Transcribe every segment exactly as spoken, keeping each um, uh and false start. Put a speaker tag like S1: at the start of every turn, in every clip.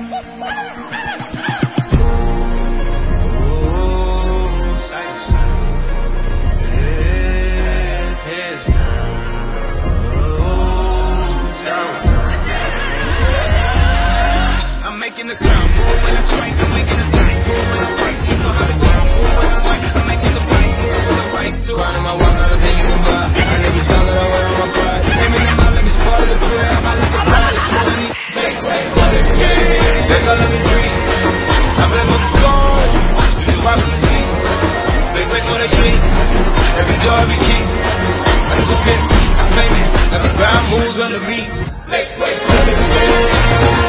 S1: Making the ground move when I strike, I'm making the time move when I fight. You know how the ground move when I'm right. I'm making the right move when I right too. Grinding my walk, not a thing you can buy. I niggas found that I wear on my pride. Aiming them out like it's part of the crib. I like the pride, it's more than me. Make way for the game. They gon' let me breathe. I blame up the storm. You rock from the sheets. Make way for the dream. Every door, every key. I took it, I claim it. Now the ground moves under me. Make way for the game.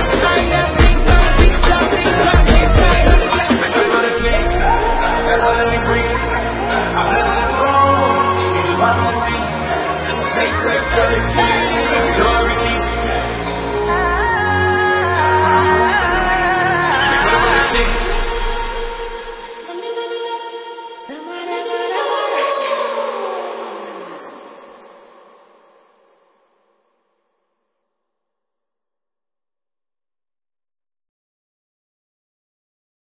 S1: That's what it